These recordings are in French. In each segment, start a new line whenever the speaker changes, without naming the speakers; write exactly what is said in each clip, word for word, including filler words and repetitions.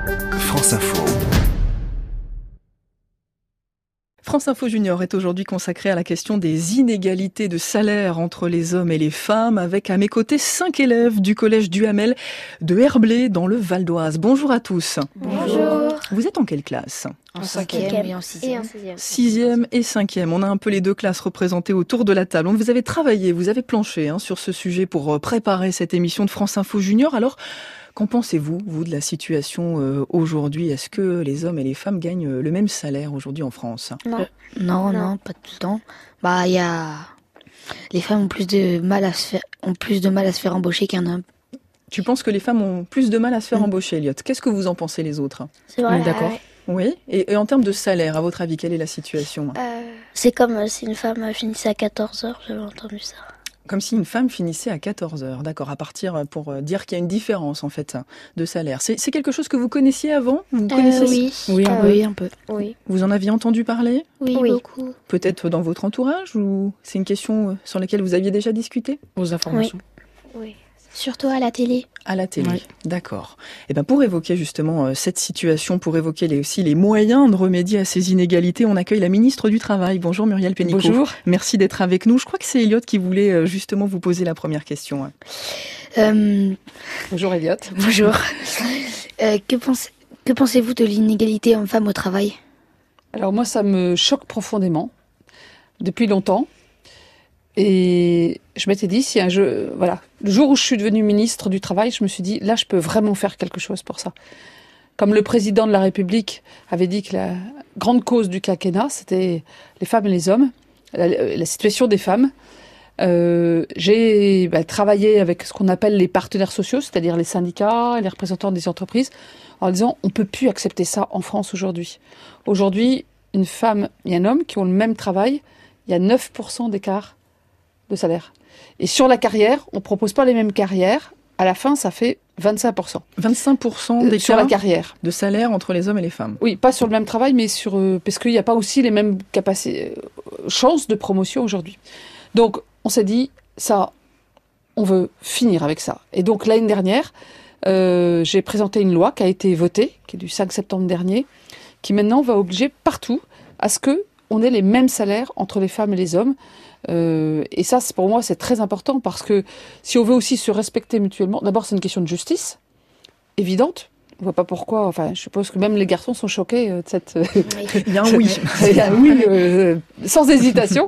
France Info. France Info Junior est aujourd'hui consacrée à la question des inégalités de salaire entre les hommes et les femmes, avec à mes côtés cinq élèves du collège Duhamel de Herblay dans le Val d'Oise. Bonjour à tous.
Bonjour.
Vous êtes en quelle classe ?
En cinquième et en sixième.
Sixième et cinquième. On a un peu les deux classes représentées autour de la table. Vous avez travaillé, vous avez planché hein, sur ce sujet pour préparer cette émission de France Info Junior. Alors, qu'en pensez-vous, vous, de la situation euh, aujourd'hui ? Est-ce que les hommes et les femmes gagnent le même salaire aujourd'hui en France ?
Non. Euh, non, non, non, pas tout le temps. Bah, il y a... Les femmes ont plus de mal à se faire, ont plus de mal à se faire embaucher qu'un homme.
Tu penses que les femmes ont plus de mal à se faire
mmh.
embaucher, Elliot ? Qu'est-ce que vous en pensez, les autres ?
C'est vrai.
D'accord.
Ouais.
Oui. Et, et en termes de salaire, à votre avis, quelle est la situation ?
euh, C'est comme euh, si une femme finissait à quatorze heures, j'avais entendu ça.
Comme si une femme finissait à quatorze heures, d'accord, à partir pour dire qu'il y a une différence en fait de salaire. C'est, c'est quelque chose que vous connaissiez avant ? Vous connaissez
euh, Oui,
oui, un,
euh,
peu. oui, un peu.
Oui.
Vous en aviez entendu parler ?
Oui, oui, beaucoup.
Peut-être dans votre entourage ou c'est une question sur laquelle vous aviez déjà discuté ?
Aux informations.
Oui. oui. Surtout à la télé.
À la télé,
oui.
D'accord. Et ben pour évoquer justement euh, cette situation, pour évoquer les, aussi les moyens de remédier à ces inégalités, on accueille la ministre du Travail. Bonjour Muriel Pénicaud.
Bonjour.
Merci d'être avec nous. Je crois que c'est Elliot qui voulait euh, justement vous poser la première question.
Euh...
Bonjour Elliot.
Bonjour. euh, que, pense... que pensez-vous de l'inégalité homme-femme au travail ?
Alors moi, ça me choque profondément, depuis longtemps. Et je m'étais dit, si un jeu, voilà, le jour où je suis devenue ministre du Travail, je me suis dit, là, je peux vraiment faire quelque chose pour ça. Comme le président de la République avait dit que la grande cause du quinquennat, c'était les femmes et les hommes, la, la situation des femmes. Euh, j'ai bah, travaillé avec ce qu'on appelle les partenaires sociaux, c'est-à-dire les syndicats, les représentants des entreprises, en disant, on peut plus accepter ça en France aujourd'hui. Aujourd'hui, une femme et un homme qui ont le même travail, il y a neuf pour cent d'écart de salaire. Et sur la carrière, on ne propose pas les mêmes carrières. À la fin, ça fait vingt-cinq pour cent.
vingt-cinq pour cent d'écart
sur la carrière
de salaire entre les hommes et les femmes.
Oui, pas sur le même travail, mais sur euh, parce qu'il n'y a pas aussi les mêmes capacités, euh, chances de promotion aujourd'hui. Donc, on s'est dit, ça, on veut finir avec ça. Et donc, l'année dernière, euh, j'ai présenté une loi qui a été votée, qui est du cinq septembre dernier, qui maintenant va obliger partout à ce qu'on ait les mêmes salaires entre les femmes et les hommes. Euh, et ça, c'est, pour moi, c'est très important parce que si on veut aussi se respecter mutuellement, d'abord, c'est une question de justice évidente. On ne voit pas pourquoi. Enfin, je suppose que même les garçons sont choqués euh, de cette.
Oui. Il y a un oui.
Il y a un oui, euh, sans hésitation.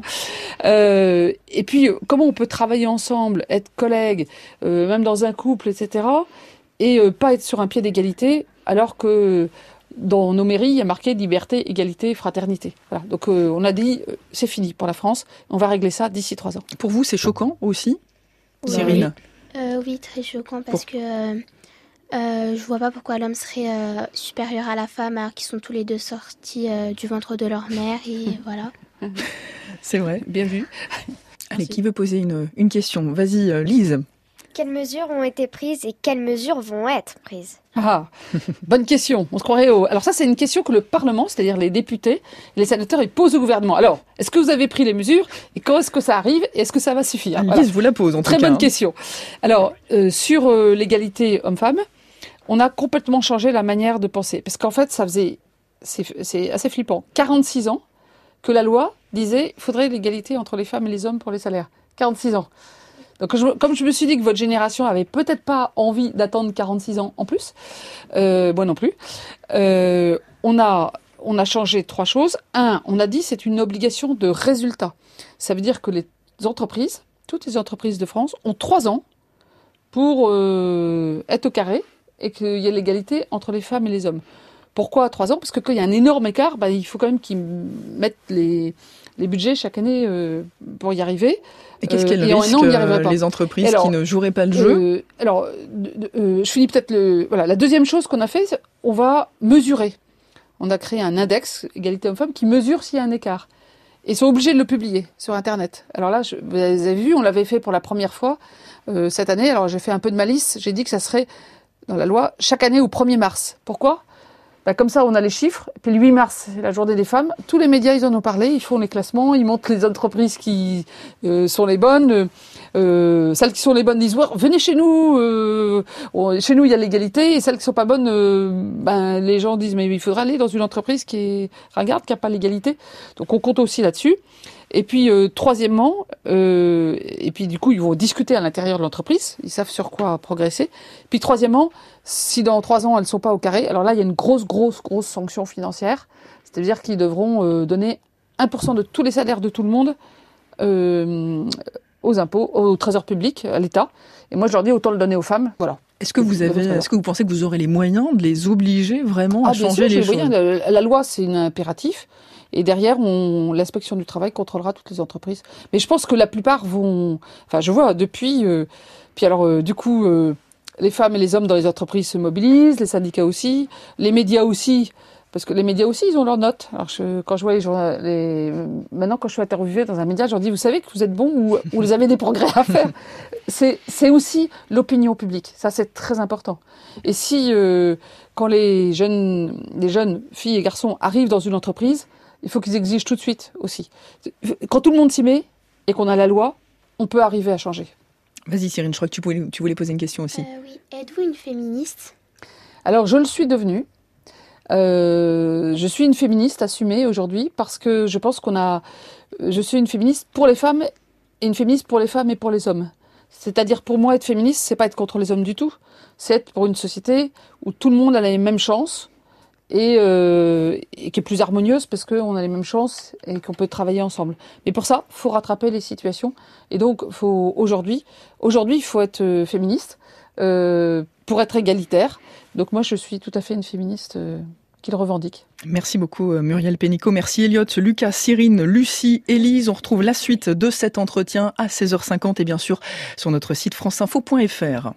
Euh, et puis, comment on peut travailler ensemble, être collègues, euh, même dans un couple, et cetera, et euh, pas être sur un pied d'égalité, alors que dans nos mairies, il y a marqué liberté, égalité, fraternité. Voilà. Donc, euh, on a dit, euh, c'est fini pour la France. On va régler ça d'ici trois ans.
Pour vous, c'est choquant aussi,
oui.
Cyril ?
euh, Oui, très choquant parce pour... que euh, euh, je vois pas pourquoi l'homme serait euh, supérieur à la femme alors qu'ils sont tous les deux sortis euh, du ventre de leur mère et voilà.
C'est vrai,
bien vu.
Allez, qui veut poser une, une question ? Vas-y, euh, Lise.
Quelles mesures ont été prises et quelles mesures vont être prises ?
Ah, bonne question. On se croirait au... Alors ça, c'est une question que le Parlement, c'est-à-dire les députés, les sénateurs, ils posent au gouvernement. Alors, est-ce que vous avez pris les mesures et quand est-ce que ça arrive et est-ce que ça va suffire ?
Lise,
voilà.
vous la pose en tout
Très
cas.
bonne question. Alors, euh, sur euh, l'égalité homme-femme, on a complètement changé la manière de penser. Parce qu'en fait, ça faisait... C'est, c'est assez flippant. quarante-six ans que la loi disait qu'il faudrait l'égalité entre les femmes et les hommes pour les salaires. quarante-six ans. Donc, je, comme je me suis dit que votre génération avait peut-être pas envie d'attendre quarante-six ans en plus, euh, moi non plus, euh, on a, on a changé trois choses. Un, on a dit c'est une obligation de résultat. Ça veut dire que les entreprises, toutes les entreprises de France, ont trois ans pour euh, être au carré et qu'il y ait l'égalité entre les femmes et les hommes. Pourquoi trois ans ? Parce que quand il y a un énorme écart, bah, il faut quand même qu'ils mettent les, les budgets chaque année euh, pour y arriver.
Et qu'est-ce qu'elles
euh,
risquent,
an,
euh, les entreprises alors, qui ne joueraient pas le jeu
euh, Alors, euh, je finis peut-être le... Voilà, la deuxième chose qu'on a fait, c'est on va mesurer. On a créé un index égalité homme-femme qui mesure s'il y a un écart. Et ils sont obligés de le publier sur Internet. Alors là, je, vous avez vu, on l'avait fait pour la première fois euh, cette année. Alors j'ai fait un peu de malice. J'ai dit que ça serait dans la loi chaque année au premier mars. Pourquoi ? bah, comme ça, on a les chiffres. Et puis le huit mars, c'est la journée des femmes. Tous les médias, ils en ont parlé. Ils font les classements. Ils montrent les entreprises qui euh, sont les bonnes. Euh, celles qui sont les bonnes disent ouais, venez chez nous. Euh, on, chez nous, il y a l'égalité. Et celles qui sont pas bonnes, euh, ben les gens disent mais il faudra aller dans une entreprise qui est ringarde, qui a pas l'égalité. Donc on compte aussi là-dessus. Et puis euh, troisièmement, euh, et puis du coup ils vont discuter à l'intérieur de l'entreprise, ils savent sur quoi progresser. Puis troisièmement, si dans trois ans elles ne sont pas au carré, alors là il y a une grosse grosse grosse sanction financière, c'est-à-dire qu'ils devront euh, donner un pour cent de tous les salaires de tout le monde euh, aux impôts, au trésor public, à l'État. Et moi je leur dis autant le donner aux femmes, voilà.
Est-ce que vous avez, est-ce que vous pensez que vous aurez les moyens de les obliger vraiment à ah, changer
bien sûr,
les choses?
La, la loi c'est un impératif. Et derrière, on, l'inspection du travail contrôlera toutes les entreprises. Mais je pense que la plupart vont... Enfin, je vois, depuis... Euh, puis alors, euh, du coup, euh, les femmes et les hommes dans les entreprises se mobilisent, les syndicats aussi, les médias aussi, parce que les médias aussi, ils ont leurs notes. Alors, je, quand je vois les gens... Les, maintenant, quand je suis interviewée dans un média, je leur dis, vous savez que vous êtes bons ou, ou vous avez des progrès à faire. C'est, c'est aussi l'opinion publique. Ça, c'est très important. Et si, euh, quand les jeunes, les jeunes filles et garçons arrivent dans une entreprise, il faut qu'ils exigent tout de suite aussi. Quand tout le monde s'y met et qu'on a la loi, on peut arriver à changer.
Vas-y Cyrine, je crois que tu voulais, tu voulais poser une question aussi.
Euh, oui, êtes-vous une féministe?
Alors je le suis devenue. Euh, je suis une féministe assumée aujourd'hui parce que je pense qu'on a... Je suis une féministe pour les femmes et une féministe pour les femmes et pour les hommes. C'est-à-dire pour moi être féministe, c'est pas être contre les hommes du tout. C'est être pour une société où tout le monde a les mêmes chances. Et, euh, et qui est plus harmonieuse parce qu'on a les mêmes chances et qu'on peut travailler ensemble. Mais pour ça, faut rattraper les situations. Et donc, faut aujourd'hui, aujourd'hui, il faut être euh, féministe euh, pour être égalitaire. Donc moi, je suis tout à fait une féministe euh, qui le revendique.
Merci beaucoup Muriel Pénicaud, merci Elliot, Lucas, Cyrine, Lucie, Élise. On retrouve la suite de cet entretien à seize heures cinquante et bien sûr sur notre site franceinfo point fr.